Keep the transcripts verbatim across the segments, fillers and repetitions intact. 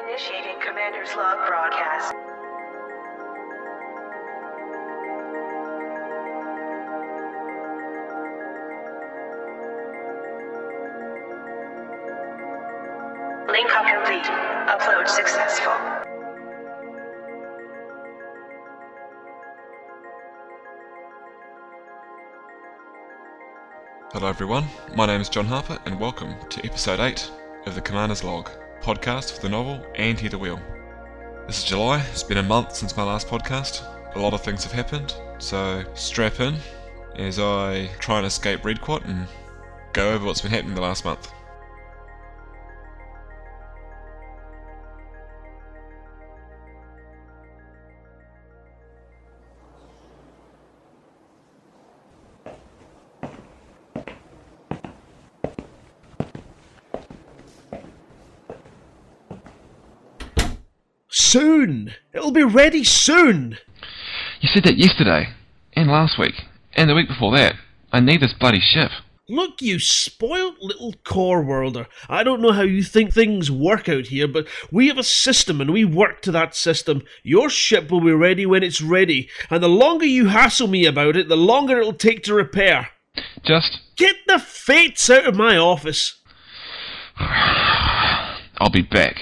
Initiating Commander's Log broadcast. Link up complete. Upload successful. Hello everyone, my name is John Harper and welcome to episode eight of the Commander's Log, podcast for the novel And Heather Wheel. This is July, it's been a month since my last podcast. A lot of things have happened, so strap in as I try and escape Redquat and go over what's been happening the last month. Soon! It'll be ready soon! You said that yesterday, and last week, and the week before that. I need this bloody ship. Look, you spoilt little core worlder. I don't know how you think things work out here, but we have a system and we work to that system. Your ship will be ready when it's ready, and the longer you hassle me about it, the longer it'll take to repair. Just... Get the fates out of my office. I'll be back.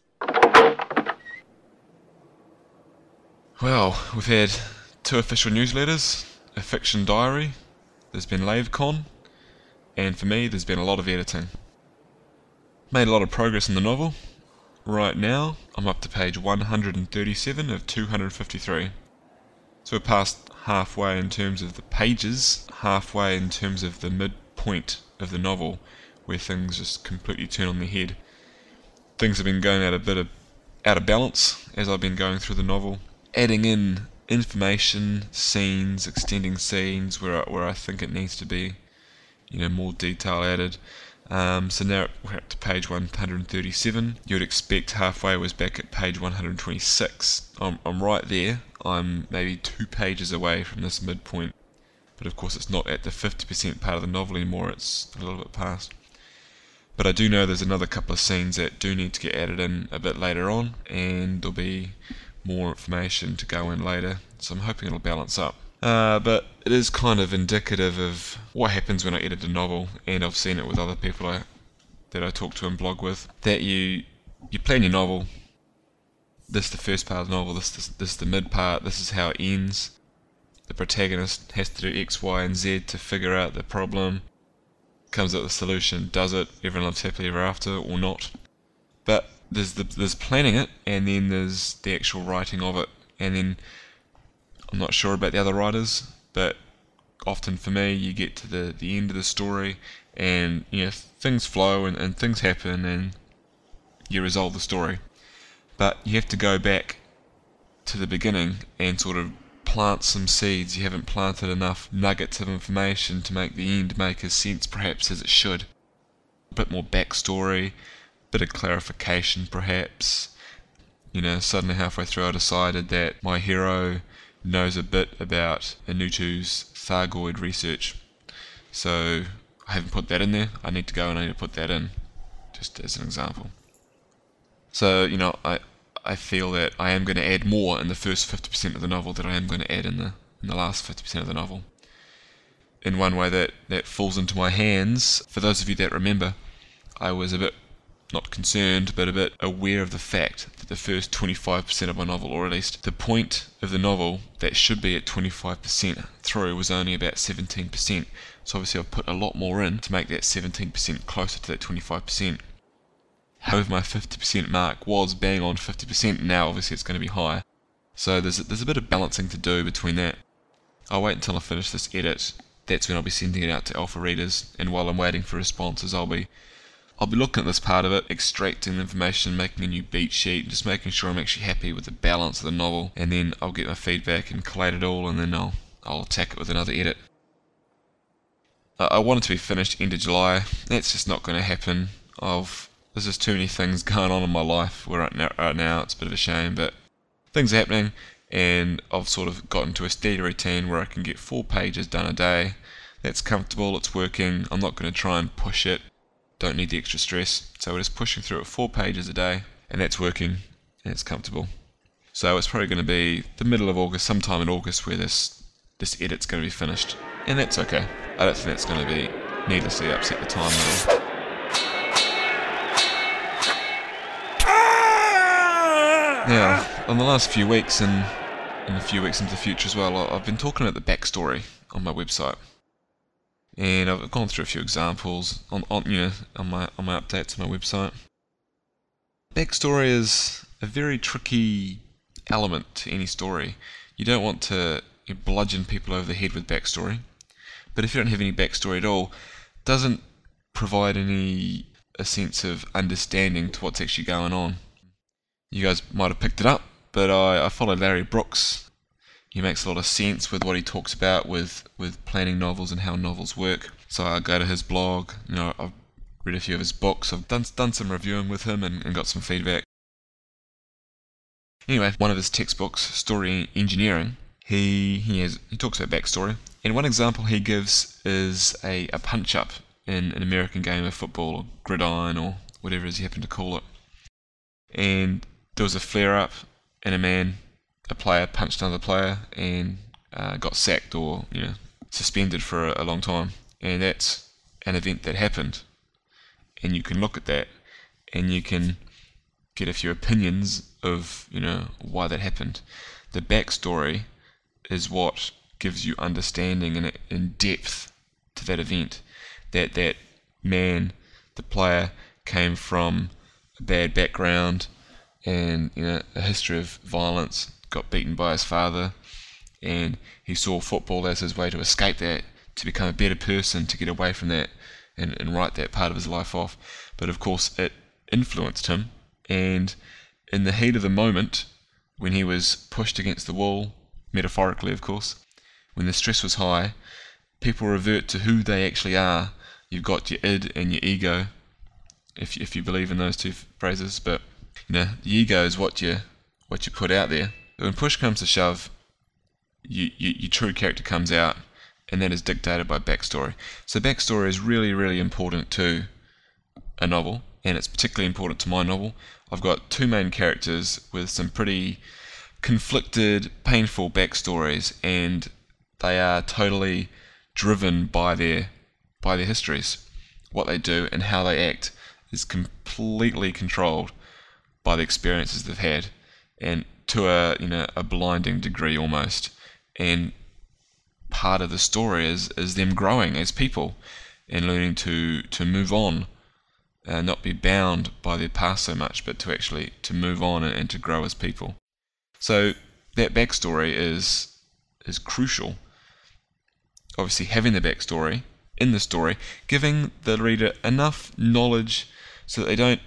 Well, we've had two official newsletters, a fiction diary, there's been LaveCon, and for me there's been a lot of editing. Made a lot of progress in the novel. Right now I'm up to page one hundred thirty-seven of two hundred fifty-three. So we're past halfway in terms of the pages, halfway in terms of the midpoint of the novel, where things just completely turn on their head. Things have been going out a bit of out of balance as I've been going through the novel, adding in information, scenes, extending scenes where I, where I think it needs to be, you know, more detail added. Um, so now we're up to page one hundred thirty-seven. You'd expect halfway was back at page one hundred twenty-six. I'm, I'm right there. I'm maybe two pages away from this midpoint, but of course it's not at the fifty percent part of the novel anymore. It's a little bit past. But I do know there's another couple of scenes that do need to get added in a bit later on, and there'll be more information to go in later, so I'm hoping it'll balance up. Uh, but it is kind of indicative of what happens when I edit a novel, and I've seen it with other people I, that I talk to and blog with, that you you plan your novel, this is the first part of the novel, this, this, this is the mid part, this is how it ends. The protagonist has to do X, Y and Z to figure out the problem, comes up with a solution, does it, everyone lives happily ever after, or not. But There's the there's planning it, and then there's the actual writing of it, and then I'm not sure about the other writers, but often for me, you get to the, the end of the story, and you know things flow and, and things happen, and you resolve the story. But you have to go back to the beginning and sort of plant some seeds. You haven't planted enough nuggets of information to make the end make as sense, perhaps, as it should. A bit more backstory. Bit of clarification perhaps. You know, suddenly halfway through I decided that my hero knows a bit about Anutu's Thargoid research. So I haven't put that in there. I need to go and I need to put that in, just as an example. So, you know, I I feel that I am going to add more in the first fifty percent of the novel than I am going to add in the in the last fifty percent of the novel. In one way that, that falls into my hands, for those of you that remember, I was a bit not concerned, but a bit aware of the fact that the first twenty-five percent of my novel, or at least the point of the novel that should be at twenty-five percent through, was only about seventeen percent. So obviously I've put a lot more in to make that seventeen percent closer to that twenty-five percent. However, my fifty percent mark was bang on fifty percent, now obviously it's going to be higher. So there's a, there's a bit of balancing to do between that. I'll wait until I finish this edit. That's when I'll be sending it out to alpha readers, and while I'm waiting for responses I'll be I'll be looking at this part of it, extracting the information, making a new beat sheet, just making sure I'm actually happy with the balance of the novel, and then I'll get my feedback and collate it all, and then I'll I'll attack it with another edit. Uh, I want it to be finished end of July. That's just not going to happen. I've there's just too many things going on in my life where right now, right now it's a bit of a shame, but things are happening, and I've sort of gotten to a steady routine where I can get four pages done a day. That's comfortable, it's working. I'm not going to try and push it. Don't need the extra stress, so we're just pushing through at four pages a day, and that's working, and it's comfortable. So it's probably going to be the middle of August, sometime in August, where this this edit's going to be finished, and that's okay. I don't think that's going to be needlessly upset the timeline. Now, on the last few weeks, and in a few weeks into the future as well, I've been talking about the backstory on my website, and I've gone through a few examples on, on you know on my on my updates on my website. Backstory is a very tricky element to any story. You don't want to you know, bludgeon people over the head with backstory, but if you don't have any backstory at all, it doesn't provide any a sense of understanding to what's actually going on. You guys might have picked it up, but I, I follow Larry Brooks. He makes a lot of sense with what he talks about with, with planning novels and how novels work. So I go to his blog, you know, I've read a few of his books, I've done done some reviewing with him and, and got some feedback. Anyway, one of his textbooks, Story Engineering, he he has he talks about backstory. And one example he gives is a, a punch-up in an American game of football, or gridiron, or whatever it is you happen to call it. And there was a flare-up, and a man, a player, punched another player and uh, got sacked or you know suspended for a, a long time. And that's an event that happened. And you can look at that, and you can get a few opinions of you know why that happened. The backstory is what gives you understanding and in depth to that event. That that man, the player, came from a bad background and you know a history of violence, got beaten by his father, and he saw football as his way to escape that, to become a better person, to get away from that and, and write that part of his life off. But of course it influenced him, and in the heat of the moment, when he was pushed against the wall, metaphorically of course, when the stress was high, people revert to who they actually are. You've got your id and your ego, if if you believe in those two phrases, but you know the ego is what you what you put out there. When push comes to shove, you, you, your true character comes out, and that is dictated by backstory. So backstory is really really important to a novel, and it's particularly important to my novel. I've got two main characters with some pretty conflicted, painful backstories, and they are totally driven by their by their histories. What they do and how they act is completely controlled by the experiences they've had, and to a you know a blinding degree almost. And part of the story is is them growing as people and learning to to move on, uh, not be bound by their past so much, but to actually to move on and, and to grow as people. So that backstory is is crucial. Obviously, having the backstory in the story, giving the reader enough knowledge so that they don't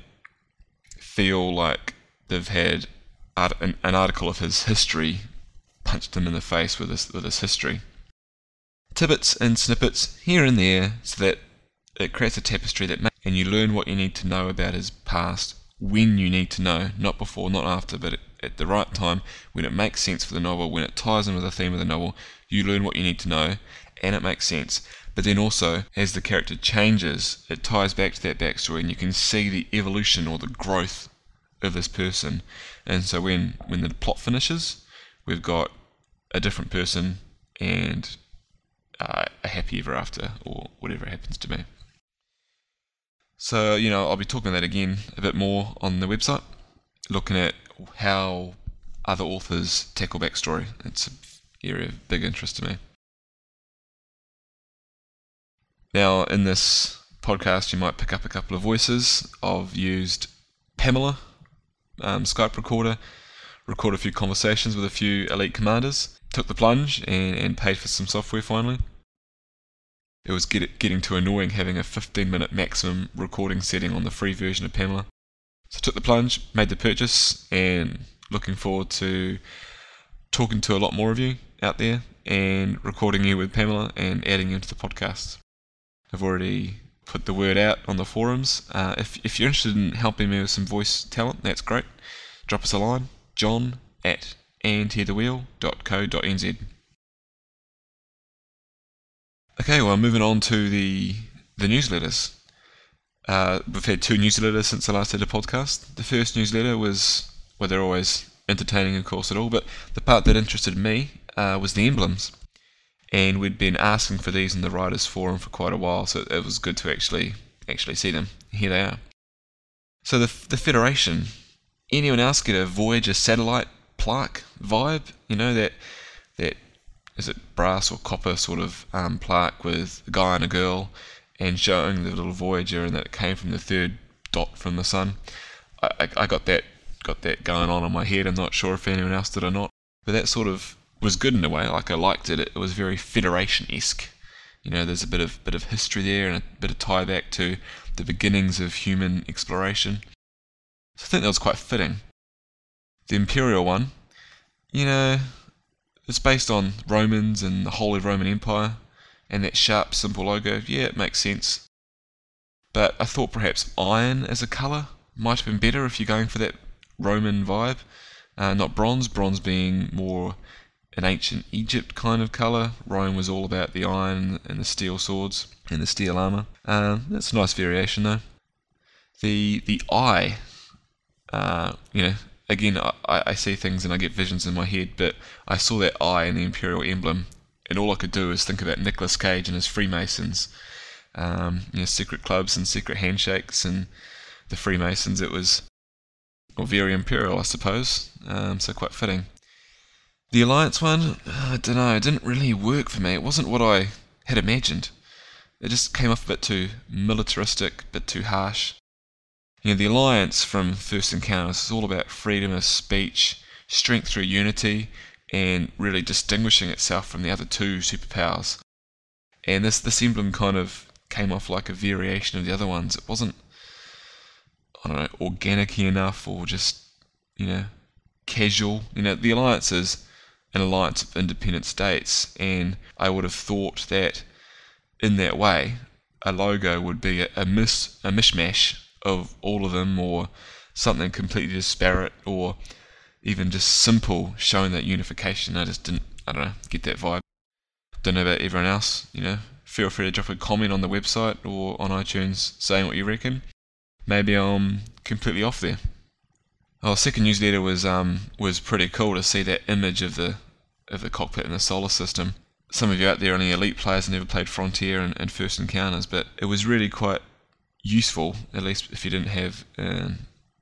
feel like they've had art- an, an article of his history punched them in the face with his, with his history. Tidbits and snippets here and there so that it creates a tapestry that makes, and you learn what you need to know about his past when you need to know, not before, not after, but at, at the right time, when it makes sense for the novel, when it ties in with the theme of the novel, you learn what you need to know, and it makes sense. But then also, as the character changes, it ties back to that backstory, and you can see the evolution or the growth of this person. And so when, when the plot finishes, we've got a different person and uh, a happy ever after, or whatever happens to be. So, you know, I'll be talking about that again a bit more on the website, looking at how other authors tackle backstory. It's an area of big interest to me. Now, in this podcast, you might pick up a couple of voices. I've used Pamela, um, Skype recorder, recorded a few conversations with a few elite commanders, took the plunge and, and paid for some software finally. It was get, getting too annoying having a fifteen minute maximum recording setting on the free version of Pamela. So I took the plunge, made the purchase, and looking forward to talking to a lot more of you out there and recording you with Pamela and adding you into the podcast. I've already put the word out on the forums. Uh, if, if you're interested in helping me with some voice talent, that's great. Drop us a line, john at and hear the wheel dot co dot n z. Okay, well, moving on to the the newsletters. Uh, we've had two newsletters since I last did a podcast. The first newsletter was, well, they're always entertaining, of course, at all, but the part that interested me uh, was the emblems. And we'd been asking for these in the Writers' Forum for quite a while, so it was good to actually actually see them. Here they are. So the the Federation. Anyone else get a Voyager satellite plaque vibe? You know, that that is it brass or copper sort of um, plaque with a guy and a girl, and showing the little Voyager and that it came from the third dot from the sun. I, I, I got that got that going on in my head. I'm not sure if anyone else did or not, but that sort of was good in a way. Like, I liked it. It was very Federation-esque. You know, there's a bit of bit of history there and a bit of tie back to the beginnings of human exploration. So I think that was quite fitting. The Imperial one, you know, it's based on Romans and the Holy Roman Empire, and that sharp, simple logo. Yeah, it makes sense. But I thought perhaps iron as a colour might have been better if you're going for that Roman vibe. Uh, not bronze, bronze being more an ancient Egypt kind of colour. Rome was all about the iron and the steel swords and the steel armour. Um, that's a nice variation though. The the eye, uh, you know, again, I, I see things and I get visions in my head, but I saw that eye in the Imperial emblem, and all I could do is think about Nicolas Cage and his Freemasons, um, you know, secret clubs and secret handshakes and the Freemasons. It was well, very Imperial, I suppose, um, so quite fitting. The Alliance one, I don't know, it didn't really work for me. It wasn't what I had imagined. It just came off a bit too militaristic, a bit too harsh. You know, the Alliance from First Encounters is all about freedom of speech, strength through unity, and really distinguishing itself from the other two superpowers. And this, this emblem kind of came off like a variation of the other ones. It wasn't, I don't know, organic-y enough, or just, you know, casual. You know, the Alliance is an alliance of independent states, and I would have thought that in that way a logo would be a, a, mis, a mishmash of all of them, or something completely disparate, or even just simple, showing that unification. I just didn't, I don't know, get that vibe. Don't know about everyone else, you know. Feel free to drop a comment on the website or on iTunes saying what you reckon. Maybe I'm completely off there. Oh, second newsletter was um was pretty cool to see that image of the of the cockpit in the solar system. Some of you out there are only elite players and never played Frontier and, and First Encounters, but it was really quite useful, at least if you didn't have um,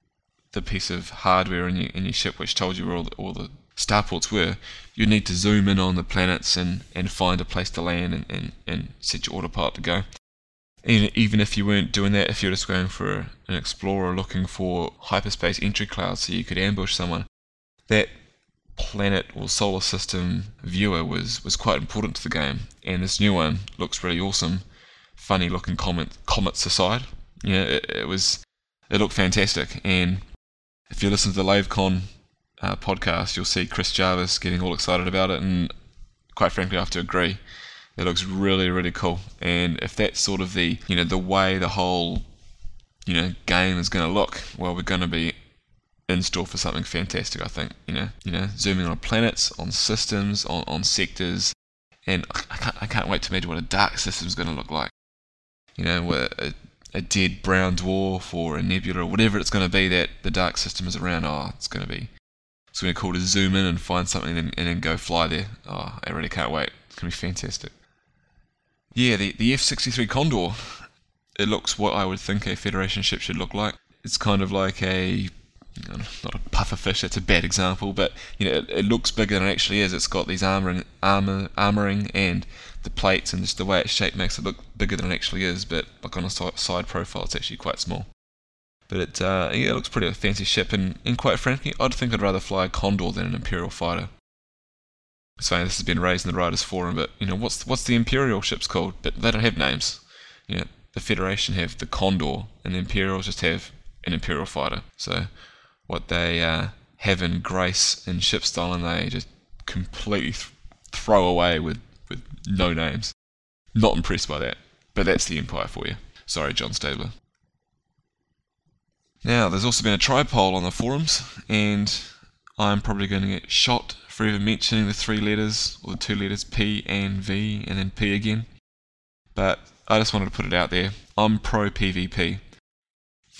the piece of hardware in your in your ship which told you where all the, all the starports were. You'd need to zoom in on the planets and, and find a place to land and, and, and set your autopilot to go. Even, even if you weren't doing that, if you're just going for an explorer looking for hyperspace entry clouds so you could ambush someone, that planet or solar system viewer was, was quite important to the game. And this new one looks really awesome. Funny looking comet, comets aside, you know, it, it was it looked fantastic. And if you listen to the LaveCon uh, podcast, you'll see Chris Jarvis getting all excited about it, and quite frankly I have to agree. It looks really, really cool. And if that's sort of the, you know, the way the whole, you know, game is going to look, well, we're going to be in store for something fantastic, I think. You know, you know, zooming on planets, on systems, on, on sectors, and I can't, I can't wait to imagine what a dark system is going to look like. You know, a, a dead brown dwarf or a nebula or whatever it's going to be that the dark system is around. Oh, it's going to be, it's going to be cool to zoom in and find something and, and then go fly there. Oh, I really can't wait. It's going to be fantastic. Yeah, the, the F sixty-three Condor, it looks what I would think a Federation ship should look like. It's kind of like a, not a pufferfish, that's a bad example, but you know, it, it looks bigger than it actually is. It's got these armoring, armor, armoring and the plates and just the way it's shaped makes it look bigger than it actually is, but like on a side profile it's actually quite small. But it, uh, yeah, it looks pretty a fancy ship, and, and quite frankly, I'd think I'd rather fly a Condor than an Imperial fighter. So this has been raised in the Writers' Forum, but you know, what's what's the Imperial ships called? But they don't have names. You know, the Federation have the Condor, and the Imperials just have an Imperial fighter. So what they uh, have in grace in ship style, and they just completely th- throw away with, with no names. Not impressed by that, but that's the Empire for you. Sorry, John Stabler. Now, there's also been a tri-poll on the forums, and I'm probably going to get shot for even mentioning the three letters, or the two letters P and V, and then P again. But I just wanted to put it out there. I'm pro P v P.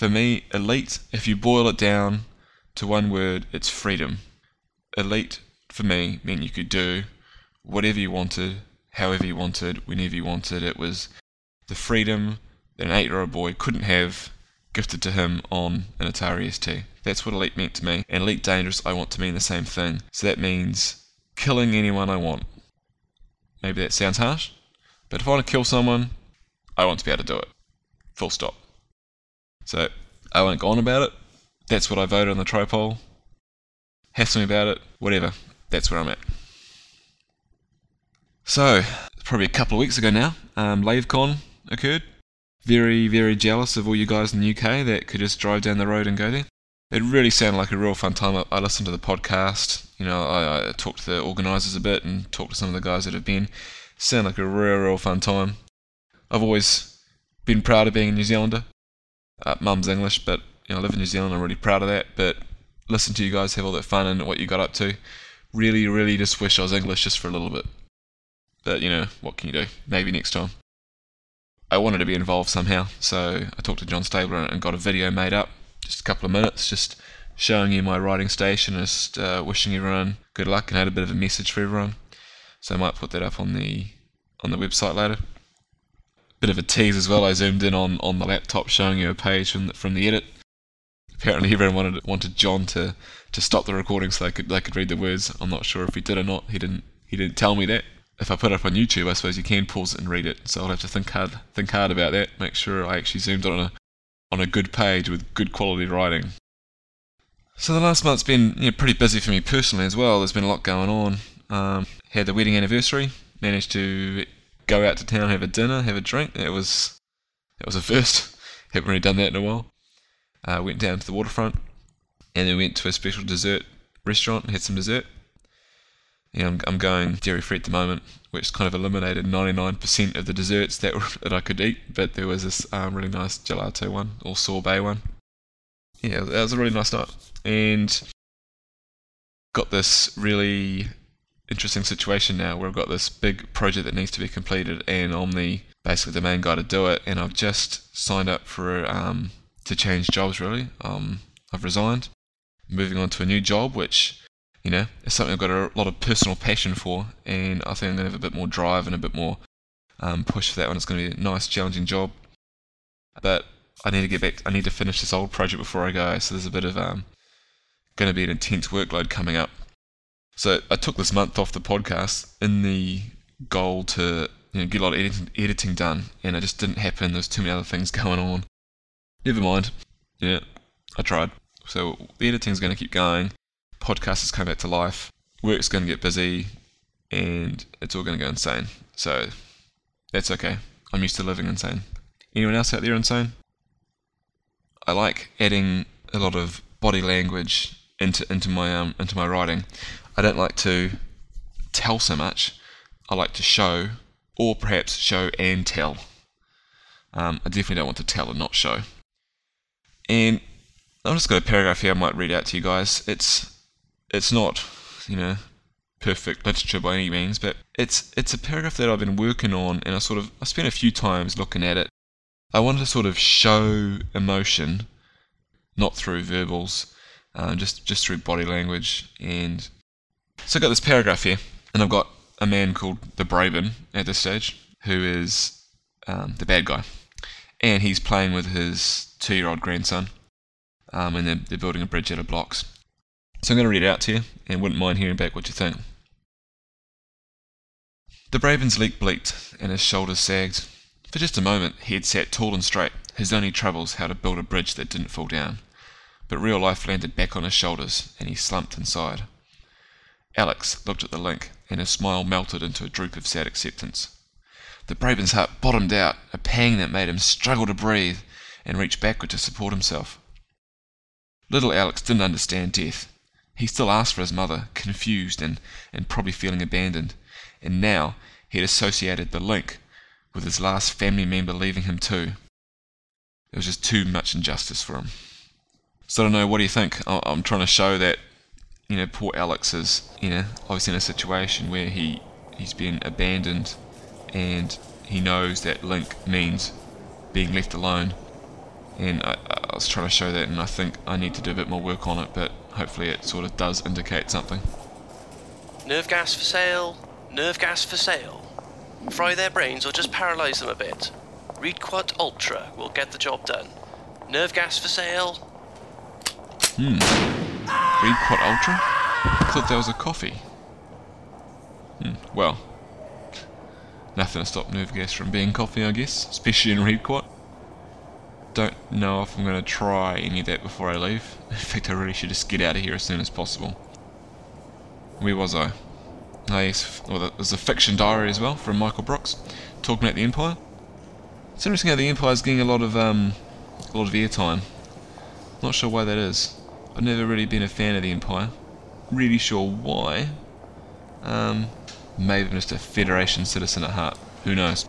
For me, elite, if you boil it down to one word, it's freedom. Elite, for me, meant you could do whatever you wanted, however you wanted, whenever you wanted. It was the freedom that an eight-year-old boy couldn't have gifted to him on an Atari S T. That's what elite meant to me. And elite dangerous, I want to mean the same thing. So that means killing anyone I want. Maybe that sounds harsh, but if I want to kill someone, I want to be able to do it. Full stop. So I won't go on about it. That's what I voted on the Tropol. Hassle me about it, whatever. That's where I'm at. So, probably a couple of weeks ago now, um, LaveCon occurred. Very, very jealous of all you guys in the U K that could just drive down the road and go there. It really sounded like a real fun time. I, I listened to the podcast, you know, I, I talked to the organisers a bit and talked to some of the guys that have been. It sounded like a real, real fun time. I've always been proud of being a New Zealander. Uh, Mum's English, but you know, I live in New Zealand, I'm really proud of that. But listen to you guys have all that fun and what you got up to. Really, really just wish I was English just for a little bit. But, you know, what can you do? Maybe next time. I wanted to be involved somehow, so I talked to John Stabler and got a video made up. Just a couple of minutes, just showing you my riding station, just uh, wishing everyone good luck, and had a bit of a message for everyone. So I might put that up on the on the website later. Bit of a tease as well, I zoomed in on, on the laptop showing you a page from the, from the edit. Apparently everyone wanted wanted John to, to stop the recording so they could they could read the words. I'm not sure if he did or not. He didn't he didn't tell me that. If I put it up on YouTube, I suppose you can pause it and read it. So I'll have to think hard think hard about that. Make sure I actually zoomed on a on a good page with good quality writing. So the last month's been you know, pretty busy for me personally as well. There's been a lot going on. Um, had the wedding anniversary. Managed to go out to town, have a dinner, have a drink. That was that was a first. Haven't really done that in a while. Uh, went down to the waterfront, and then went to a special dessert restaurant and had some dessert. Yeah, I'm, I'm going dairy free at the moment, which kind of eliminated ninety-nine percent of the desserts that were, that I could eat. But there was this um, really nice gelato one, or sorbet one. Yeah, that was a really nice night, and got this really interesting situation now where I've got this big project that needs to be completed, and I'm the basically the main guy to do it. And I've just signed up for um, to change jobs. Really, um, I've resigned, moving on to a new job, which you know is something I've got a lot of personal passion for, and I think I'm going to have a bit more drive and a bit more um, push for that one. It's going to be a nice, challenging job, but I need to get back. I need to finish this old project before I go. So there's a bit of um, going to be an intense workload coming up. So I took this month off the podcast in the goal to you know, get a lot of editing, editing done, and it just didn't happen. There's too many other things going on. Never mind. Yeah, I tried. So the editing's going to keep going. Podcast has come back to life. Work's going to get busy, and it's all going to go insane. So that's okay. I'm used to living insane. Anyone else out there insane? I like adding a lot of body language into into my um into my writing. I don't like to tell so much. I like to show, or perhaps show and tell. Um, I definitely don't want to tell and not show. And I've just got a paragraph here I might read out to you guys. It's it's not, you know, perfect literature by any means, but it's it's a paragraph that I've been working on, and I sort of I spent a few times looking at it. I wanted to sort of show emotion, not through verbals, uh, just just through body language. And so I've got this paragraph here, and I've got a man called the Braben at this stage, who is um, the bad guy, and he's playing with his two-year-old grandson, um, and they're, they're building a bridge out of blocks. So I'm going to read it out to you, and wouldn't mind hearing back what you think. The Braben's leak bleaked, and his shoulders sagged. For just a moment, he had sat tall and straight, his only troubles how to build a bridge that didn't fall down. But real life landed back on his shoulders, and he slumped inside. Alex looked at the link, and his smile melted into a droop of sad acceptance. The Braben's heart bottomed out, a pang that made him struggle to breathe and reach backward to support himself. Little Alex didn't understand death. He still asked for his mother, confused and, and probably feeling abandoned, and now he had associated the link with his last family member leaving him too. It was just too much injustice for him. So I don't know, what do you think? I'm trying to show that, you know, poor Alex is, you know, obviously in a situation where he, he's been abandoned, and he knows that link means being left alone. And I, I was trying to show that, and I think I need to do a bit more work on it, but hopefully it sort of does indicate something. Nerve gas for sale. Nerve gas for sale. Fry their brains or just paralyse them a bit. Reedquat Ultra will get the job done. Nerve gas for sale. Hmm. Reedquat Ultra? I thought that was a coffee. Hmm. Well, nothing to stop nerve gas from being coffee, I guess, especially in Reedquat. Don't know if I'm going to try any of that before I leave. In fact, I really should just get out of here as soon as possible. Where was I? Oh yes, well, there's a fiction diary as well from Michael Brooks, talking about the Empire. It's interesting how the Empire is getting a lot of um, a lot of airtime. Not sure why that is. I've never really been a fan of the Empire. Really sure why. Um, maybe I'm just a Federation citizen at heart. Who knows?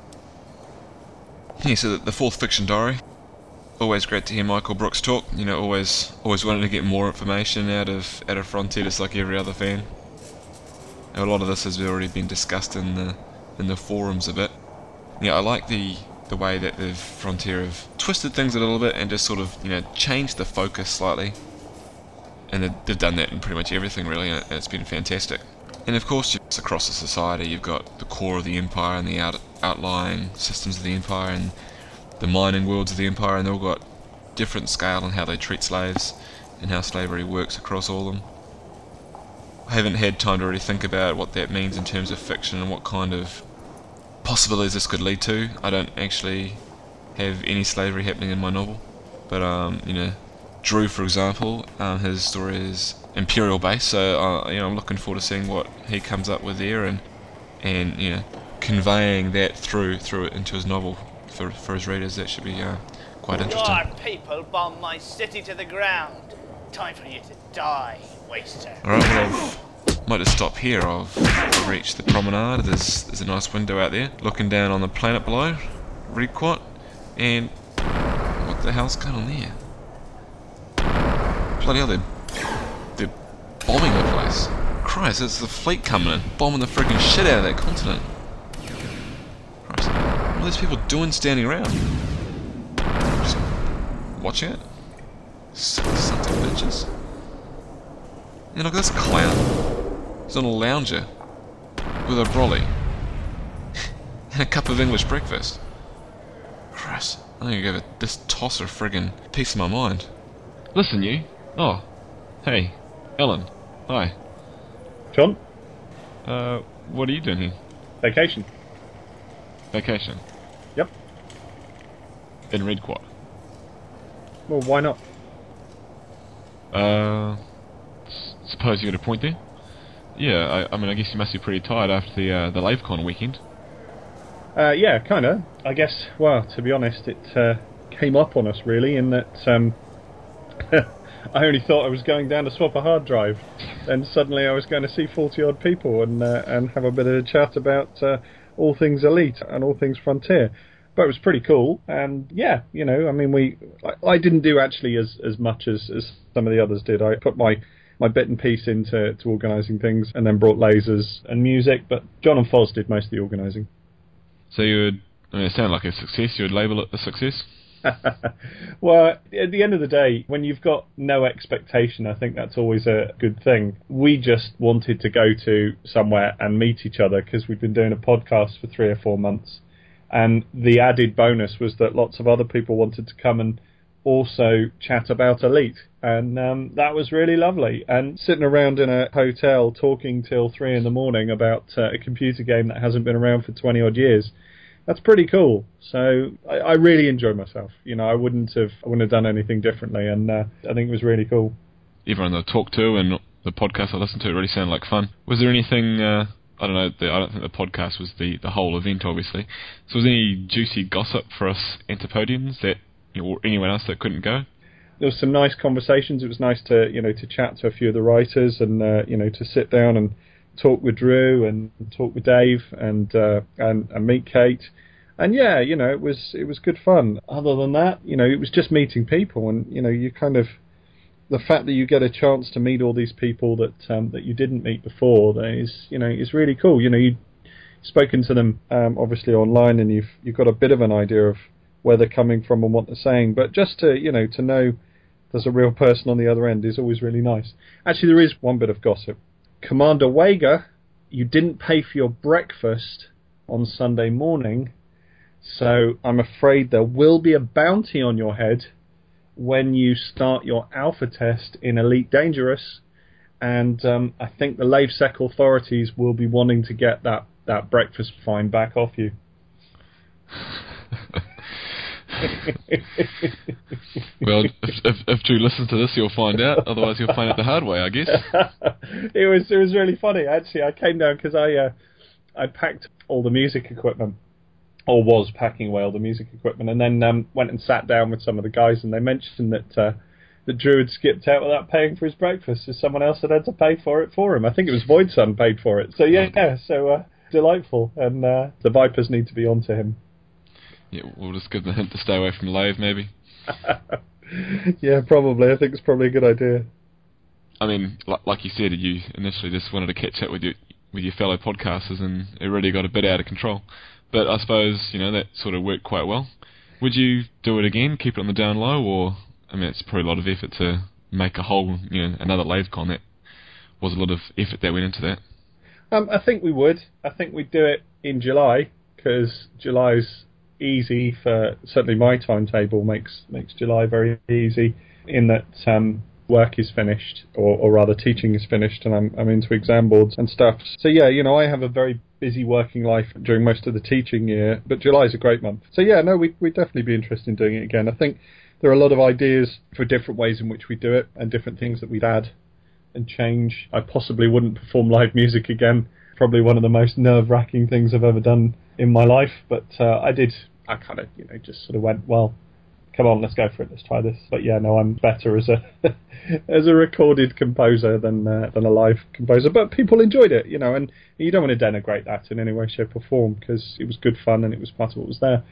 Yeah, so the, the fourth fiction diary. Always great to hear Michael Brooks talk. You know, always always wanted to get more information out of out of Frontier, just like every other fan. A lot of this has already been discussed in the in the forums a bit. Yeah, I like the the way that the Frontier have twisted things a little bit and just sort of, you know, changed the focus slightly. And they've, they've done that in pretty much everything really, and it's been fantastic. And of course, just across the society, you've got the core of the Empire and the out, outlying systems of the Empire and the mining worlds of the Empire, and they've all got different scale in how they treat slaves and how slavery works across all of them. I haven't had time to really think about what that means in terms of fiction and what kind of possibilities this could lead to. I don't actually have any slavery happening in my novel, but um, you know, Drew, for example, um, his story is Imperial based, so uh, you know, I'm looking forward to seeing what he comes up with there, and and you know, conveying that through through it into his novel for for his readers. That should be uh, quite interesting. Your people bomb my city to the ground. Time for you to die, waster. Alright, well, I might just stop here. I've reached the promenade. There's, there's a nice window out there, looking down on the planet below, Reedquat, and what the hell's going on there? Bloody hell, they're, they're bombing the place. Christ, it's the fleet coming in, bombing the freaking shit out of that continent. Christ, what are these people doing standing around? Just watching it? Silly sons of bitches. Yeah, look at this clown. He's on a lounger with a brolly and a cup of English breakfast. Christ, I think I gave it this tosser friggin' piece of my mind. Listen, you. Oh, hey, Ellen. Hi. John? Uh, what are you doing here? Vacation. Vacation. Yep. In Reedquat. Well, why not? Uh, s- suppose you got a point there. Yeah, I, I mean, I guess you must be pretty tired after the uh, the LaveCon weekend. Uh, yeah, kind of. I guess, well, to be honest, it uh, came up on us, really, in that um, I only thought I was going down to swap a hard drive, and suddenly I was going to see forty-odd people and uh, and have a bit of a chat about uh, all things Elite and all things Frontier. But it was pretty cool, and yeah, you know, I mean, we, I, I didn't do actually as, as much as, as some of the others did. I put my, my bit and piece into to organising things, and then brought lasers and music, but John and Foz did most of the organising. So you would, I mean, it sounded like a success, you would label it a success? Well, at the end of the day, when you've got no expectation, I think that's always a good thing. We just wanted to go to somewhere and meet each other, because we'd been doing a podcast for three or four months. And the added bonus was that lots of other people wanted to come and also chat about Elite. And um, that was really lovely. And sitting around in a hotel talking till three in the morning about uh, a computer game that hasn't been around for twenty odd years, that's pretty cool. So I, I really enjoyed myself. You know, I wouldn't have I wouldn't have done anything differently. And uh, I think it was really cool. Everyone that I talked to and the podcast I listened to, it really sounded like fun. Was there anything... Uh I don't know, the, I don't think the podcast was the, the whole event, obviously. So was there any juicy gossip for us Antipodians that, you know, or anyone else that couldn't go? There was some nice conversations. It was nice to, you know, to chat to a few of the writers and, uh, you know, to sit down and talk with Drew and talk with Dave and, uh, and, and meet Kate. And yeah, you know, it was, it was good fun. Other than that, you know, it was just meeting people, and, you know, you kind of, the fact that you get a chance to meet all these people that um, that you didn't meet before, that is, you know, is really cool. You know, you've spoken to them um, obviously online, and you've you've got a bit of an idea of where they're coming from and what they're saying. But just to, you know, to know there's a real person on the other end is always really nice. Actually, there is one bit of gossip. Commander Wager, you didn't pay for your breakfast on Sunday morning, so I'm afraid there will be a bounty on your head when you start your alpha test in Elite Dangerous, and um, I think the LaveSec authorities will be wanting to get that, that breakfast fine back off you. Well, if, if, if Drew listens to this, you'll find out. Otherwise, you'll find out the hard way, I guess. it was it was really funny. Actually, I came down because I uh, I packed all the music equipment, or was packing away all the music equipment, and then um, went and sat down with some of the guys, and they mentioned that uh, that Drew had skipped out without paying for his breakfast, so someone else had had to pay for it for him. I think it was Void Sun paid for it. So yeah, yeah so uh, delightful, and uh, the Vipers need to be on to him. Yeah, we'll just give them a hint to stay away from Lave, maybe. Yeah, probably. I think it's probably a good idea. I mean, like, like you said, you initially just wanted to catch up with your with your fellow podcasters, and it really got a bit out of control. But I suppose, you know, that sort of worked quite well. Would you do it again, keep it on the down low, or, I mean, it's probably a lot of effort to make a whole, you know, another LaveCon. That was a lot of effort that went into that. Um, I think we would. I think we'd do it in July, because July's easy for, certainly my timetable makes makes July very easy, in that um, work is finished, or, or rather teaching is finished, and I'm I'm into exam boards and stuff. So yeah, you know, I have a very busy working life during most of the teaching year, but July's a great month. So yeah, no, we we'd definitely be interested in doing it again. I think there are a lot of ideas for different ways in which we do it, and different things that we'd add and change. I possibly wouldn't perform live music again. Probably one of the most nerve-wracking things I've ever done in my life, but uh, I did. I kind of, you know, just sort of went, well, come on, let's go for it, let's try this. But yeah, no, I'm better as a as a recorded composer than uh, than a live composer. But people enjoyed it, you know, and you don't want to denigrate that in any way, shape, or form, because it was good fun and it was part of what was there.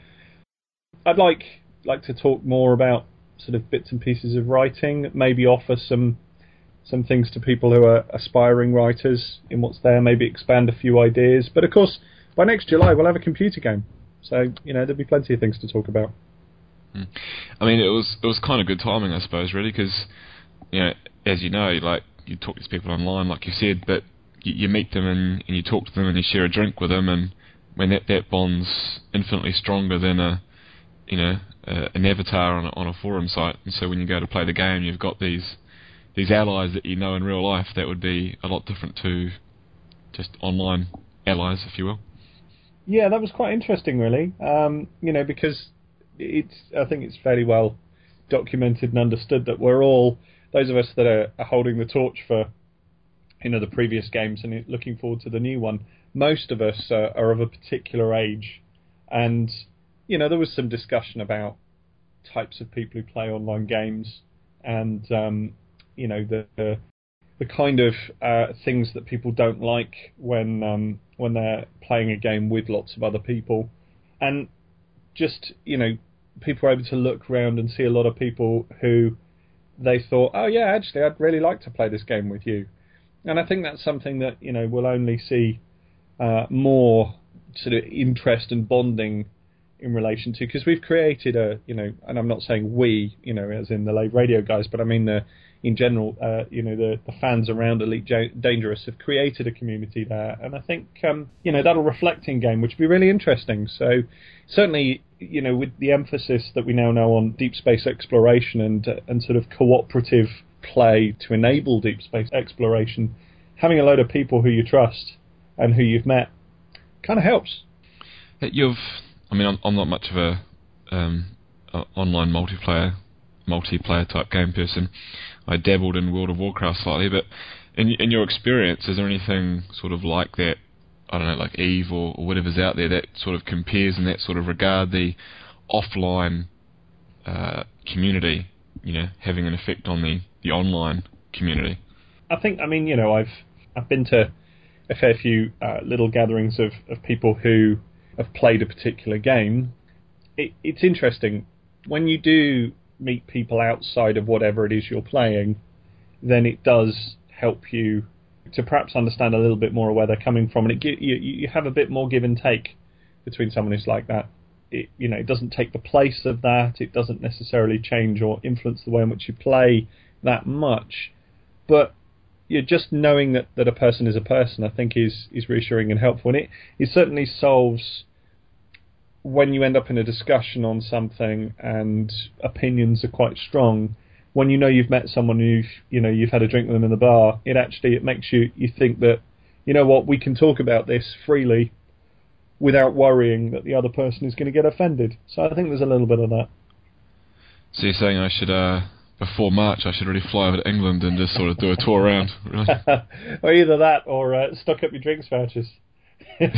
I'd like like to talk more about sort of bits and pieces of writing, maybe offer some some things to people who are aspiring writers in what's there, maybe expand a few ideas. But of course, by next July, we'll have a computer game. So, you know, there'll be plenty of things to talk about. Hmm. I mean, it was it was kind of good timing, I suppose, really, because, you know, as you know, like, you talk to these people online, like you said, but you, you meet them and, and you talk to them and you share a drink with them, and when that, that bond's infinitely stronger than a, you know, a, an avatar on a, on a forum site. And so when you go to play the game, you've got these these allies that you know in real life. That would be a lot different to just online allies, if you will. Yeah, that was quite interesting, really. Um, you know, because it's, I think it's fairly well documented and understood that we're all, those of us that are, are holding the torch for, you know, the previous games and looking forward to the new one, most of us uh, are of a particular age. And, you know, there was some discussion about types of people who play online games, and, um, you know, the, the the kind of uh, things that people don't like when um, when they're playing a game with lots of other people. And just, you know, people were able to look around and see a lot of people who they thought, oh yeah, actually, I'd really like to play this game with you. And I think that's something that, you know, we'll only see uh, more sort of interest and bonding in relation to, because we've created a, you know, and I'm not saying we, you know, as in the Lave Radio guys, but I mean the, in general, uh, you know, the, the fans around Elite Dangerous have created a community there, and I think, um, you know, that'll reflect in game, which will be really interesting. So certainly, you know, with the emphasis that we now know on deep space exploration and uh, and sort of cooperative play to enable deep space exploration, having a load of people who you trust and who you've met kind of helps. You've, I mean, I'm, I'm not much of a, um, a online multiplayer multiplayer type game person. I dabbled in World of Warcraft slightly, but in in your experience, is there anything sort of like that, I don't know, like EVE or, or whatever's out there that sort of compares in that sort of regard, the offline uh, community, you know, having an effect on the, the online community? I think, I mean, you know, I've I've been to a fair few uh, little gatherings of, of people who have played a particular game. It, it's interesting, when you do meet people outside of whatever it is you're playing, then it does help you to perhaps understand a little bit more of where they're coming from, and it you, you you have a bit more give and take between someone who's like that. it you know it doesn't take the place of that. It doesn't necessarily change or influence the way in which you play that much. But you're just knowing that, that a person is a person, I think, is is reassuring and helpful. And it, it certainly solves when you end up in a discussion on something and opinions are quite strong. When you know you've met someone who you know you've had a drink with them in the bar, it actually it makes you you think that, you know what, we can talk about this freely without worrying that the other person is going to get offended. So I think there's a little bit of that. So you're saying I should, uh, before March, I should really fly over to England and just sort of do a tour around, really? Or either that, or uh, stock up your drinks vouchers. At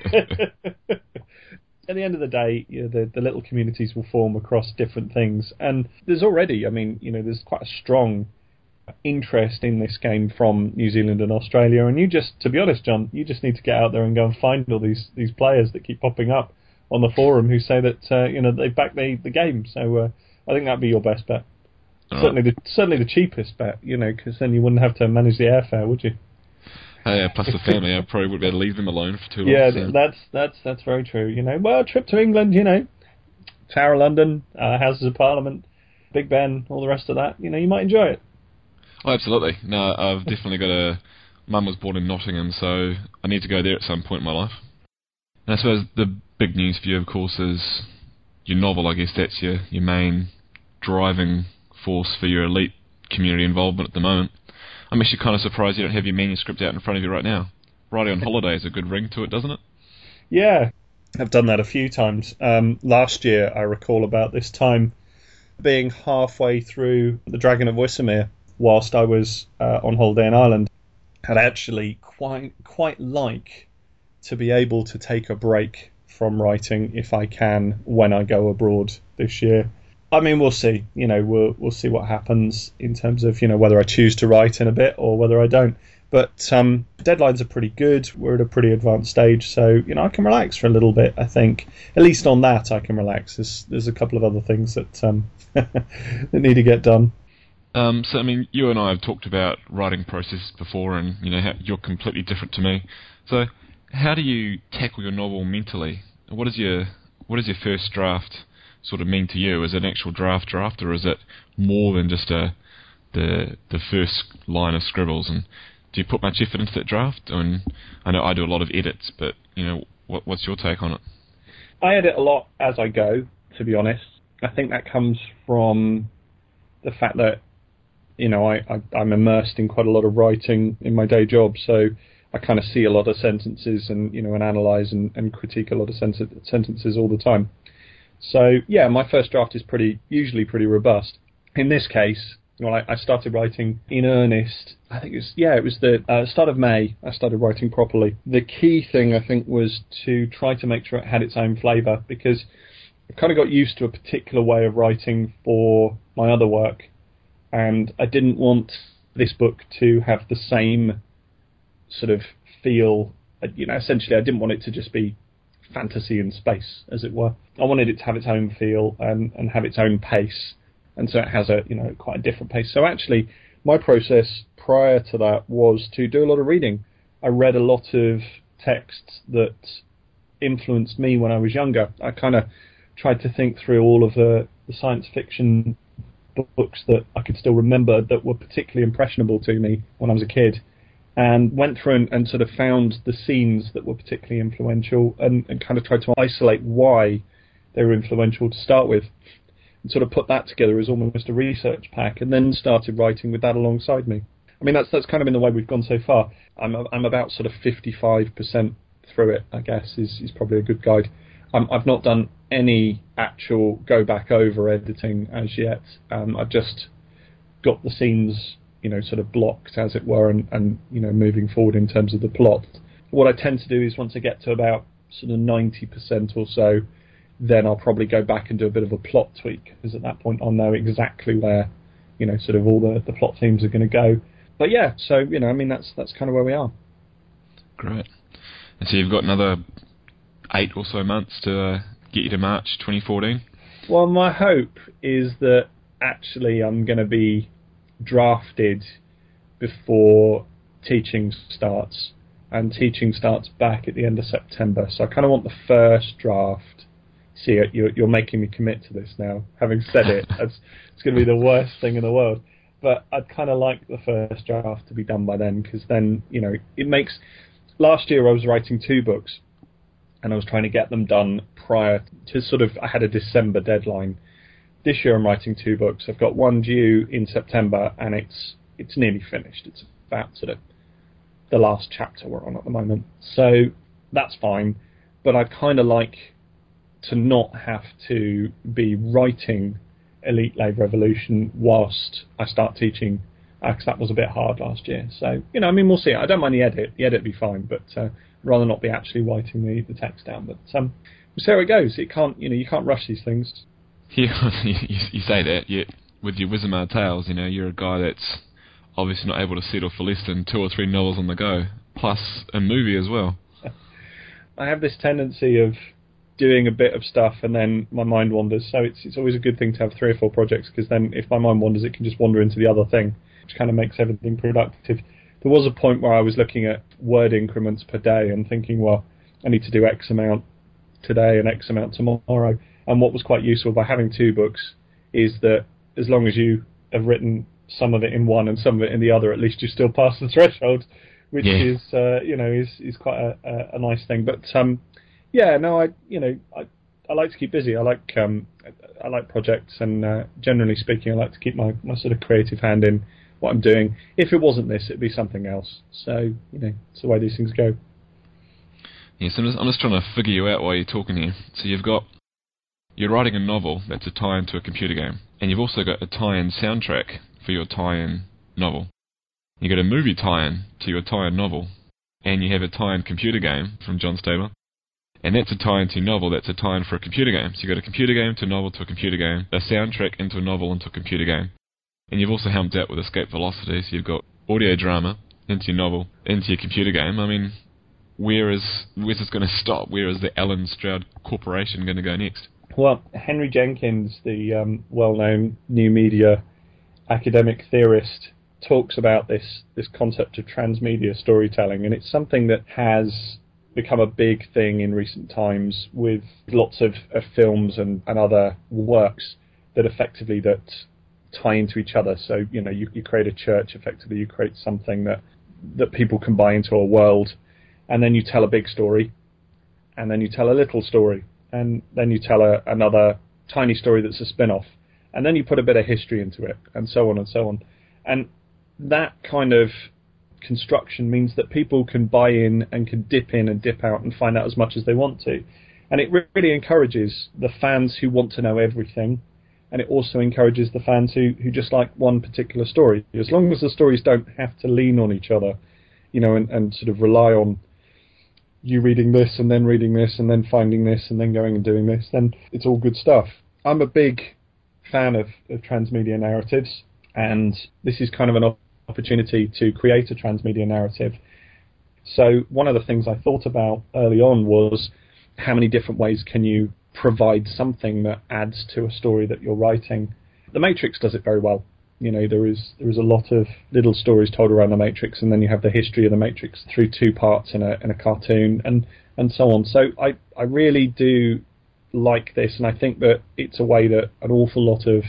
the end of the day, you know, the, the little communities will form across different things. And there's already, I mean, you know, there's quite a strong interest in this game from New Zealand and Australia, and you just, to be honest, John, you just need to get out there and go and find all these these players that keep popping up on the forum who say that uh, you know they back the the game. So uh, I think that'd be your best bet. All certainly right. the certainly the cheapest bet, you know, because then you wouldn't have to manage the airfare, would you? Oh, yeah, plus the family, I probably wouldn't be able to leave them alone for too long. Yeah, so. that's that's that's very true. You know, well, a trip to England, you know, Tower of London, uh, Houses of Parliament, Big Ben, all the rest of that. You know, you might enjoy it. Oh, absolutely. No, I've definitely got a... Mum was born in Nottingham, so I need to go there at some point in my life. And I suppose the big news for you, of course, is your novel. I guess that's your, your main driving force for your elite community involvement at the moment. I'm actually kind of surprised you don't have your manuscript out in front of you right now. Writing on holiday is a good ring to it, doesn't it? Yeah, I've done that a few times. Um, last year, I recall about this time being halfway through The Dragon of Wysamere, whilst I was uh, on holiday in Ireland. I'd actually quite quite like to be able to take a break from writing if I can when I go abroad this year. I mean, we'll see. You know, we'll we'll see what happens in terms of, you know, whether I choose to write in a bit or whether I don't. But um, deadlines are pretty good. We're at a pretty advanced stage, so you know I can relax for a little bit. I think at least on that I can relax. There's there's a couple of other things that um, that need to get done. Um, so, I mean, you and I have talked about writing processes before, and, you know, how you're completely different to me. So, how do you tackle your novel mentally? What is your what does your first draft sort of mean to you? Is it an actual draft draft, or is it more than just a the the first line of scribbles? And do you put much effort into that draft? I mean, I know I do a lot of edits, but, you know, what, what's your take on it? I edit a lot as I go, to be honest. I think that comes from the fact that, you know, I, I, I'm immersed in quite a lot of writing in my day job, so I kind of see a lot of sentences and, you know, and analyse and, and critique a lot of sen- sentences all the time. So, yeah, my first draft is pretty usually pretty robust. In this case, well, I, I started writing in earnest, I think it was, yeah, it was the uh, start of May, I started writing properly. The key thing, I think, was to try to make sure it had its own flavour, because I kind of got used to a particular way of writing for my other work, and I didn't want this book to have the same sort of feel. You know, essentially, I didn't want it to just be fantasy in space, as it were. I wanted it to have its own feel and, and have its own pace, and so it has a, you know, quite a different pace. So actually, my process prior to that was to do a lot of reading. I read a lot of texts that influenced me when I was younger. I kind of tried to think through all of the, the science fiction books that I could still remember that were particularly impressionable to me when I was a kid, and went through and, and sort of found the scenes that were particularly influential and, and kind of tried to isolate why they were influential to start with, and sort of put that together as almost a research pack, and then started writing with that alongside me. I mean, that's that's kind of been the way we've gone so far. I'm I'm about sort of fifty-five percent through it, I guess, is, is probably a good guide. Um, I've not done any actual go back over editing as yet. Um, I've just got the scenes, you know, sort of blocked, as it were, and, and you know, moving forward in terms of the plot. What I tend to do is once I get to about sort of ninety percent or so, then I'll probably go back and do a bit of a plot tweak, because at that point I'll know exactly where, you know, sort of all the, the plot themes are going to go. But yeah, so, you know, I mean, that's that's kind of where we are. Great. And so you've got another eight or so months to uh, get you to March twenty fourteen? Well, my hope is that actually I'm going to be drafted before teaching starts, and teaching starts back at the end of September. So I kind of want the first draft See, you're, you're making me commit to this now. Having said it, it's, it's going to be the worst thing in the world. But I'd kind of like the first draft to be done by then, because then, you know, it makes... Last year I was writing two books, and I was trying to get them done prior to sort of... I had a December deadline. This year I'm writing two books. I've got one due in September, and it's it's nearly finished. It's about sort of the last chapter we're on at the moment. So that's fine. But I'd kind of like to not have to be writing Elite Lave Revolution whilst I start teaching, because uh, that was a bit hard last year. So, you know, I mean, we'll see. I don't mind the edit. The edit will be fine, but uh, rather not be actually writing the, the text down. But um, we'll see how it goes. It can't, you know, you can't rush these things. Yeah, you, you say that, yet with your Wizamar Tales, you know, you're a guy that's obviously not able to settle for less than two or three novels on the go, plus a movie as well. I have this tendency of doing a bit of stuff and then my mind wanders, so it's it's always a good thing to have three or four projects, because then if my mind wanders, it can just wander into the other thing, which kind of makes everything productive. There was a point where I was looking at word increments per day and thinking, well, I need to do X amount today and X amount tomorrow. And what was quite useful by having two books is that as long as you have written some of it in one and some of it in the other, at least you still pass the threshold, which yeah. is, uh, you know, is is quite a, a, a nice thing. But um, yeah, no, I, you know, I, I like to keep busy. I like um, I like projects, and uh, generally speaking, I like to keep my, my sort of creative hand in what I'm doing. If it wasn't this, it'd be something else. So, you know, it's the way these things go. Yeah, so I'm just, I'm just trying to figure you out while you're talking here. So you've got You're writing a novel that's a tie-in to a computer game, and you've also got a tie-in soundtrack for your tie-in novel. You got a movie tie-in to your tie-in novel, and you have a tie-in computer game from John Stabler, and that's a tie-in to your novel that's a tie-in for a computer game. So you got a computer game to a novel to a computer game, a soundtrack into a novel into a computer game, and you've also helped out with Escape Velocity, so you've got audio drama into your novel, into your computer game. I mean, where is where's this going to stop? Where is the Alan Stroud Corporation going to go next? Well, Henry Jenkins, the um, well-known new media academic theorist, talks about this this concept of transmedia storytelling, and it's something that has become a big thing in recent times with lots of, of films and, and other works that effectively that tie into each other. So, you know, you, you create a church, effectively you create something that, that people can buy into a world, and then you tell a big story, and then you tell a little story, and then you tell a, another tiny story that's a spin-off, and then you put a bit of history into it, and so on and so on. And that kind of construction means that people can buy in and can dip in and dip out and find out as much as they want to. And it really encourages the fans who want to know everything, and it also encourages the fans who, who just like one particular story. As long as the stories don't have to lean on each other, you know, and, and sort of rely on you reading this and then reading this and then finding this and then going and doing this, then it's all good stuff. I'm a big fan of, of transmedia narratives, and this is kind of an opportunity to create a transmedia narrative. So one of the things I thought about early on was how many different ways can you provide something that adds to a story that you're writing. The Matrix does it very well. You know, there is there is a lot of little stories told around the Matrix, and then you have the history of the Matrix through two parts in a in a cartoon, and, and so on. So I, I really do like this, and I think that it's a way that an awful lot of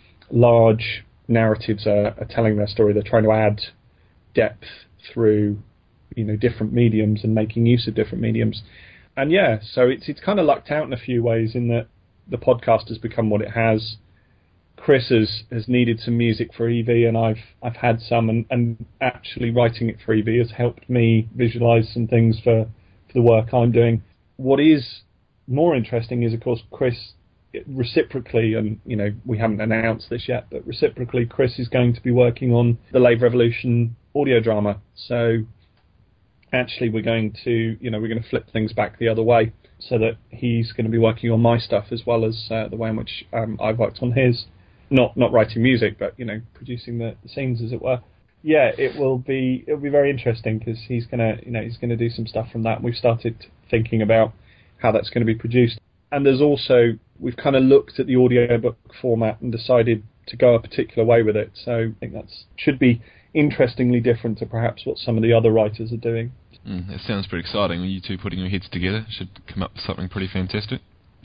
large narratives are, are telling their story. They're trying to add depth through, you know, different mediums and making use of different mediums. And yeah, so it's it's kind of lucked out in a few ways in that the podcast has become what it has. Chris has, has needed some music for E V, and I've I've had some, and, and actually writing it for E V has helped me visualise some things for, for the work I'm doing. What is more interesting is, of course, Chris reciprocally, and you know, we haven't announced this yet, but reciprocally, Chris is going to be working on the Lave Revolution audio drama. So actually, we're going to, you know, we're going to flip things back the other way, so that he's going to be working on my stuff as well as uh, the way in which um, I've worked on his. Not not writing music, but you know, producing the, the scenes, as it were. Yeah, it will be it'll be very interesting because he's gonna you know he's gonna do some stuff from that. We've started thinking about how that's going to be produced, and there's also we've kind of looked at the audiobook format and decided to go a particular way with it. So I think that should be interestingly different to perhaps what some of the other writers are doing. Mm, that sounds pretty exciting. When you two putting your heads together, should come up with something pretty fantastic.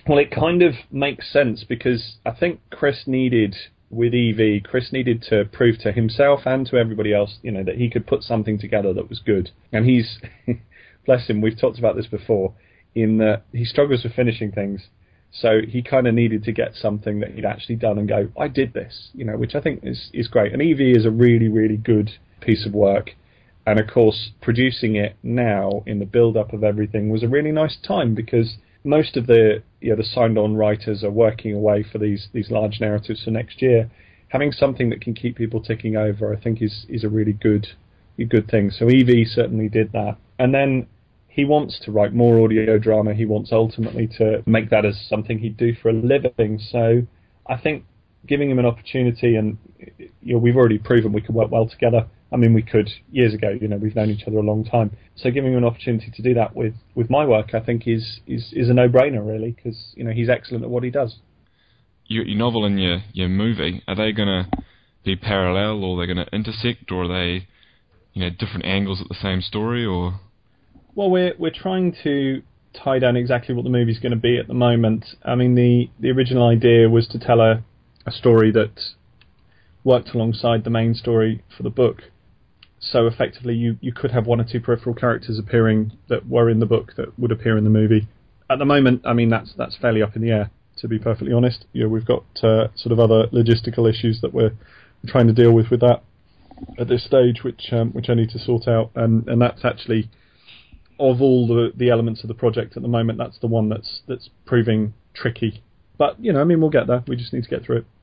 Well, it kind of makes sense because I think Chris needed, with Evie, Chris needed to prove to himself and to everybody else, you know, that he could put something together that was good. And he's, bless him, we've talked about this before, in that he struggles with finishing things. So he kind of needed to get something that he'd actually done and go, I did this, you know, which I think is, is great. And Evie is a really, really good piece of work. And of course, producing it now in the build-up of everything was a really nice time because most of the you know, the signed-on writers are working away for these these large narratives for next year. Having something that can keep people ticking over, I think, is is a really good a good thing. So Evie certainly did that. And then he wants to write more audio drama. He wants ultimately to make that as something he'd do for a living. So I think giving him an opportunity, and you know, we've already proven we can work well together. I mean, we could years ago. You know, we've known each other a long time. So giving him an opportunity to do that with, with my work, I think, is is, is a no-brainer, really, because you know he's excellent at what he does. Your, your novel and your your movie, are they going to be parallel, or are they going to intersect, or are they, you know, different angles at the same story, or? Well, we're we're trying to tie down exactly what the movie's going to be at the moment. I mean, the the original idea was to tell a a story that worked alongside the main story for the book. So effectively, you, you could have one or two peripheral characters appearing that were in the book that would appear in the movie. At the moment, I mean, that's that's fairly up in the air, to be perfectly honest. You know, we've got uh, sort of other logistical issues that we're trying to deal with with that at this stage, which um, which I need to sort out. And, and that's actually, of all the, the elements of the project at the moment, that's the one that's that's proving tricky. But, you know, I mean, we'll get there. We just need to get through it.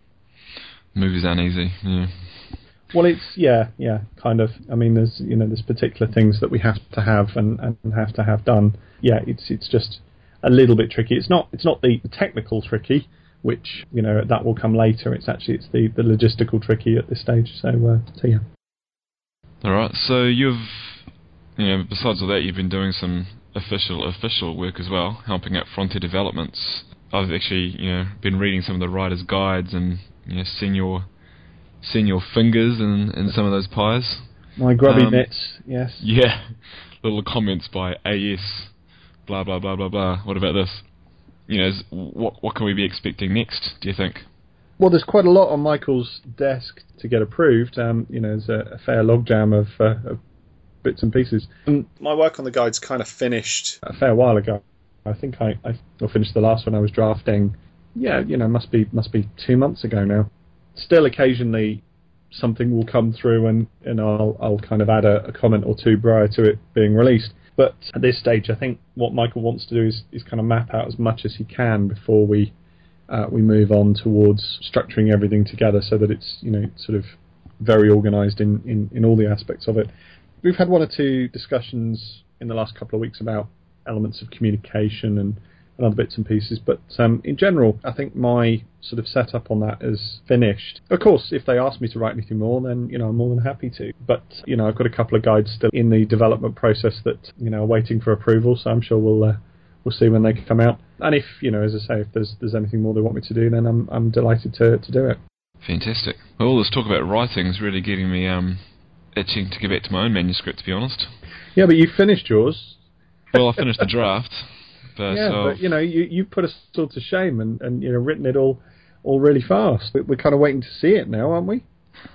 Movies aren't easy, yeah. Well, it's, yeah, yeah, kind of. I mean, there's, you know, there's particular things that we have to have and, and have to have done. Yeah, it's it's just a little bit tricky. It's not it's not the technical tricky, which, you know, that will come later. It's actually, it's the, the logistical tricky at this stage. So, uh, so yeah. All right, so you've, you know, besides all that, you've been doing some official official work as well, helping out Frontier Developments. I've actually, you know, been reading some of the writers' guides and, you know, seen your seen your fingers in, in some of those pies. My grubby um, bits, yes. Yeah, little comments by A S, blah blah blah blah blah. What about this? You know, is, what what can we be expecting next? Do you think? Well, there's quite a lot on Michael's desk to get approved. Um, you know, there's a, a fair logjam of, uh, of bits and pieces. And my work on the guide's kind of finished a fair while ago. I think I, I finished the last one I was drafting. Yeah, you know, must be must be two months ago now. Still, occasionally something will come through, and, and I'll I'll kind of add a, a comment or two prior to it being released. But at this stage, I think what Michael wants to do is, is kind of map out as much as he can before we uh, we move on towards structuring everything together, so that it's, you know, sort of very organised in, in, in all the aspects of it. We've had one or two discussions in the last couple of weeks about elements of communication and, and other bits and pieces, but um, in general, I think my sort of setup on that is finished. Of course, if they ask me to write anything more, then, you know, I'm more than happy to. But, you know, I've got a couple of guides still in the development process that, you know, are waiting for approval, so I'm sure we'll uh, we'll see when they come out. And if, you know, as I say, if there's there's anything more they want me to do, then I'm I'm delighted to to do it. Fantastic. Well, all this talk about writing is really getting me um itching to get back to my own manuscript, to be honest. Yeah, but you finished yours. Well, I finished the draft. But, yeah, uh, but you know, you you put us all to shame and, and you know written it all all really fast. We're kind of waiting to see it now, aren't we?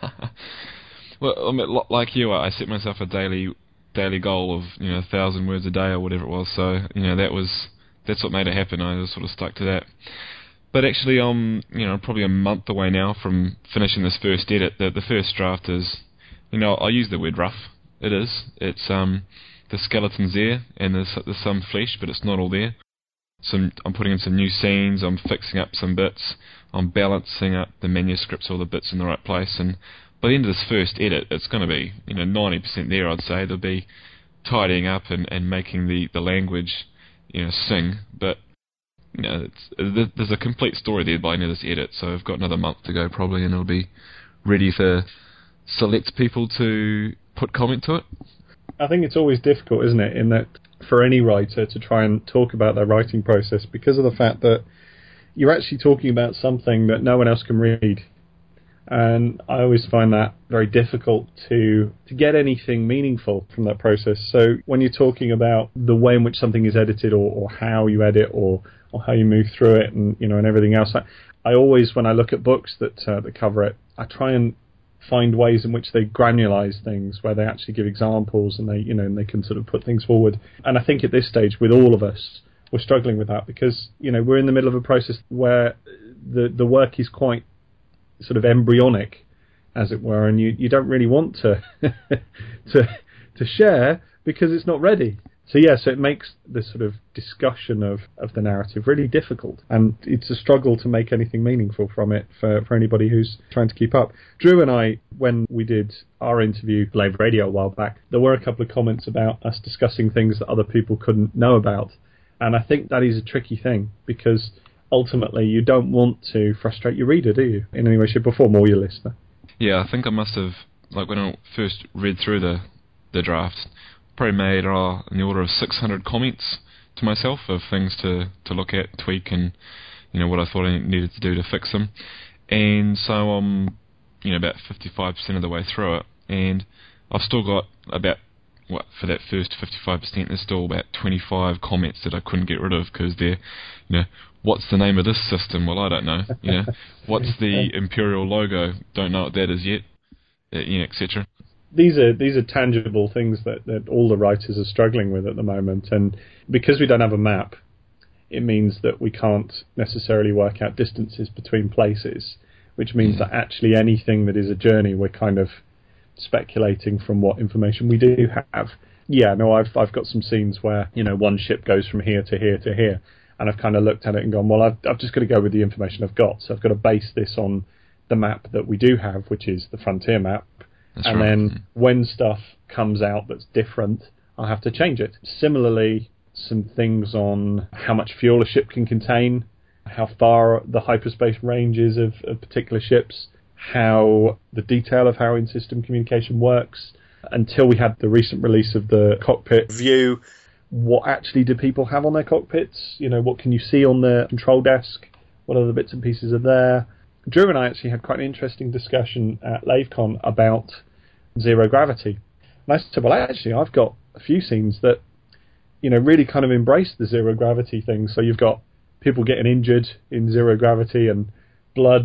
Well, I mean, like you, I set myself a daily daily goal of, you know, a thousand words a day or whatever it was. So, you know, that was that's what made it happen. I just sort of stuck to that. But actually, I'm, you know, probably a month away now from finishing this first edit. The the first draft is, you know, I use the word rough. It is. It's um. The skeleton's there, and there's, there's some flesh, but it's not all there. Some I'm putting in some new scenes, I'm fixing up some bits, I'm balancing up the manuscripts, all the bits in the right place, and by the end of this first edit, it's going to be, you know, ninety percent there, I'd say. There'll be tidying up and, and making the, the language, you know, sing, but, you know, it's, there's a complete story there by the end of this edit, so I've got another month to go probably, and it'll be ready for select people to put comment to it. I think it's always difficult, isn't it, in that for any writer to try and talk about their writing process, because of the fact that you're actually talking about something that no one else can read. And I always find that very difficult to to get anything meaningful from that process. So when you're talking about the way in which something is edited, or, or how you edit, or, or how you move through it, and you know, and everything else, I, I always, when I look at books that uh, that cover it, I try and find ways in which they granularize things, where they actually give examples, and they you know and they can sort of put things forward. And I think at this stage, with all of us, we're struggling with that, because you know we're in the middle of a process where the the work is quite sort of embryonic, as it were, and you, you don't really want to to to share because it's not ready. So yeah, so it makes the sort of discussion of, of the narrative really difficult, and it's a struggle to make anything meaningful from it for, for anybody who's trying to keep up. Drew and I, when we did our interview Lave Radio a while back, there were a couple of comments about us discussing things that other people couldn't know about, and I think that is a tricky thing, because ultimately you don't want to frustrate your reader, do you, in any way, shape or form, or your listener? Yeah, I think I must have, like when I first read through the the draft, probably made uh, in the order of six hundred comments to myself of things to, to look at, tweak, and you know what I thought I needed to do to fix them. And so I'm you know about fifty-five percent of the way through it, and I've still got about, what, for that first fifty-five percent, there's still about twenty-five comments that I couldn't get rid of, because they're, you know, what's the name of this system? Well, I don't know. You know, what's the Imperial logo? Don't know what that is yet. Uh, you know, et cetera. These are these are tangible things that, that all the writers are struggling with at the moment, and because we don't have a map, it means that we can't necessarily work out distances between places, which means that actually anything that is a journey, we're kind of speculating from what information we do have. Yeah, no, I've I've got some scenes where you know one ship goes from here to here to here, and I've kind of looked at it and gone, well, I've I've just got to go with the information I've got, so I've got to base this on the map that we do have, which is the Frontier map. That's and right. Then when stuff comes out that's different, I'll have to change it. Similarly, some things on how much fuel a ship can contain, how far the hyperspace range is of, of particular ships, how the detail of how in-system communication works. Until we had the recent release of the cockpit view, what actually do people have on their cockpits? You know, what can you see on the control desk? What other bits and pieces are there? Drew and I actually had quite an interesting discussion at LaveCon about zero gravity. And I said, well, actually, I've got a few scenes that, you know, really kind of embrace the zero gravity thing. So you've got people getting injured in zero gravity, and blood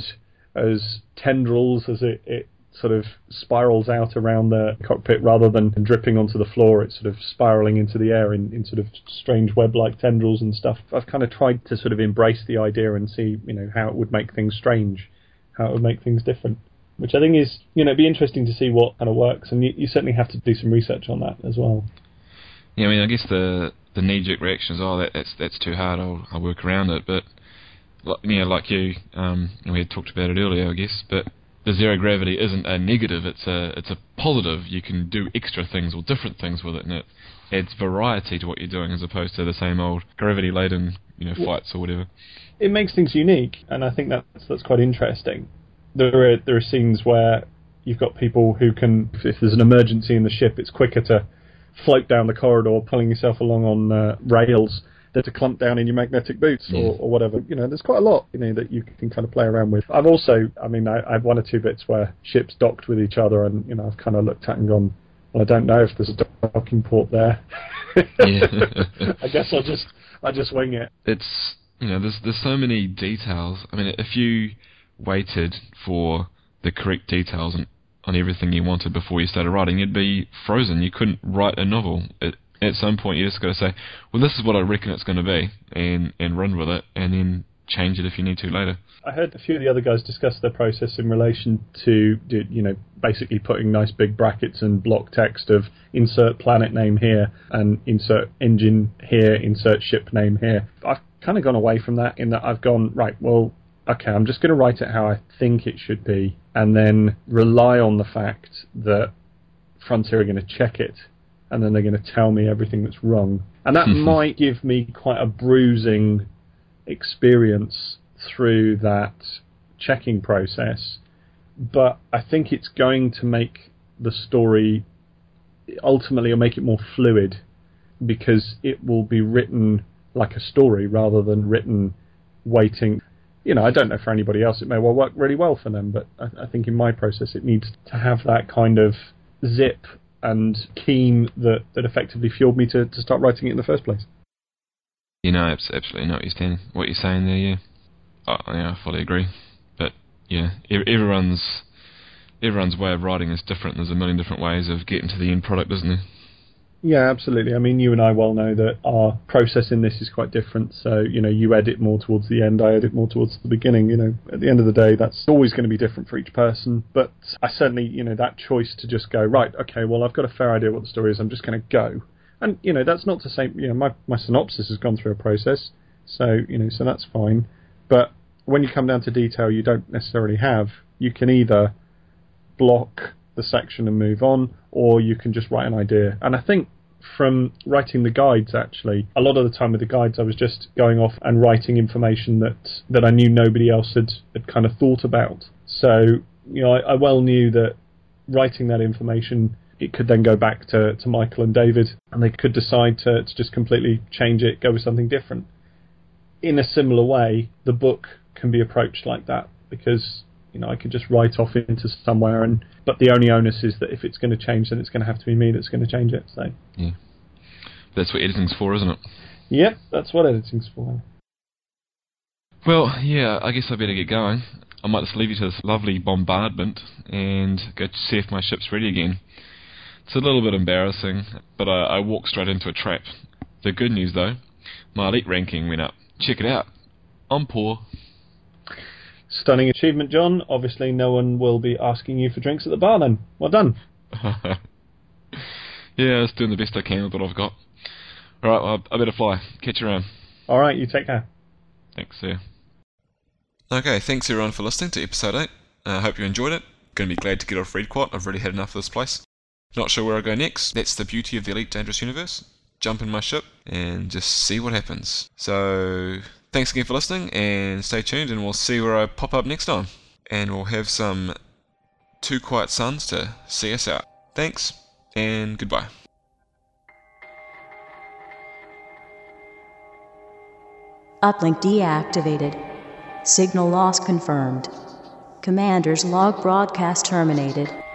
as tendrils as it, it sort of spirals out around the cockpit rather than dripping onto the floor. It's sort of spiraling into the air in, in sort of strange web-like tendrils and stuff. I've kind of tried to sort of embrace the idea and see, you know, how it would make things strange, how it would make things different, which I think is, you know, it'd be interesting to see what kind of works, and you, you certainly have to do some research on that as well. Yeah, I mean, I guess the the knee-jerk reaction is, oh, that, that's that's too hard, I'll, I'll work around it, but, you know, like you, um, we had talked about it earlier, I guess, but the zero gravity isn't a negative, it's a it's a positive. You can do extra things or different things with it, and it adds variety to what you're doing as opposed to the same old gravity-laden, you know, fights or whatever. It makes things unique, and I think that's that's quite interesting. There are there are scenes where you've got people who can, if there's an emergency in the ship, it's quicker to float down the corridor, pulling yourself along on uh, rails, than to clump down in your magnetic boots or, or whatever. You know, there's quite a lot, you know, that you can kind of play around with. I've also, I mean, I, I have one or two bits where ships docked with each other, and you know, I've kind of looked at and gone, well, I don't know if there's a docking port there. I guess I'll just I just wing it. It's, you know, there's there's so many details. I mean, if you waited for the correct details on, on everything you wanted before you started writing, you'd be frozen. You couldn't write a novel. It, at some point, you just got to say, well, this is what I reckon it's going to be, and, and run with it, and then change it if you need to later. I heard a few of the other guys discuss their process in relation to, you know, basically putting nice big brackets and block text of insert planet name here and insert engine here, insert ship name here. I've kind of gone away from that in that I've gone, right, well, okay, I'm just going to write it how I think it should be, and then rely on the fact that Frontier are going to check it, and then they're going to tell me everything that's wrong. And that might give me quite a bruising experience through that checking process, but I think it's going to make the story, ultimately it'll make it more fluid, because it will be written like a story rather than written waiting. you know, I don't know for anybody else, it may well work really well for them, but I, I think in my process it needs to have that kind of zip and keen that, that effectively fueled me to, to start writing it in the first place. You know, absolutely know what you're saying, what you're saying there, yeah. Oh, yeah, I fully agree. But, yeah, everyone's, everyone's way of writing is different. There's a million different ways of getting to the end product, isn't there? Yeah, absolutely. I mean, you and I well know that our process in this is quite different. So, you know, you edit more towards the end, I edit more towards the beginning. You know, at the end of the day, that's always going to be different for each person. But I certainly, you know, that choice to just go, right, okay, well, I've got a fair idea what the story is, I'm just going to go. And, you know, that's not to say, you know, my, my synopsis has gone through a process. So, you know, so that's fine. But when you come down to detail you don't necessarily have, you can either block the section and move on, or you can just write an idea. And I think from writing the guides, actually, a lot of the time with the guides I was just going off and writing information that, that I knew nobody else had, had kind of thought about. So, you know, I, I well knew that writing that information, it could then go back to, to Michael and David, and they could decide to, to just completely change it, go with something different. In a similar way, the book can be approached like that, because, you know, I could just write off into somewhere, and but the only onus is that if it's going to change, then it's going to have to be me that's going to change it. So yeah, that's what editing's for, isn't it? Yep, that's what editing's for. Well, yeah, I guess I better get going. I might just leave you to this lovely bombardment and go see if my ship's ready again. It's a little bit embarrassing, but I, I walked straight into a trap. The good news, though, my elite ranking went up. Check it out. I'm poor. Stunning achievement, John. Obviously, no one will be asking you for drinks at the bar then. Well done. Yeah, just doing the best I can with what I've got. Alright, well, I better fly. Catch you around. Alright, you take care. Thanks, see ya. Okay, thanks everyone for listening to episode eight. I uh, hope you enjoyed it. Gonna be glad to get off Redquat. I've really had enough of this place. Not sure where I go next. That's the beauty of the Elite Dangerous universe. Jump in my ship and just see what happens. So, thanks again for listening, and stay tuned, and we'll see where I pop up next time. And we'll have some Two Quiet Sons to see us out. Thanks, and goodbye. Uplink deactivated. Signal loss confirmed. Commander's log broadcast terminated.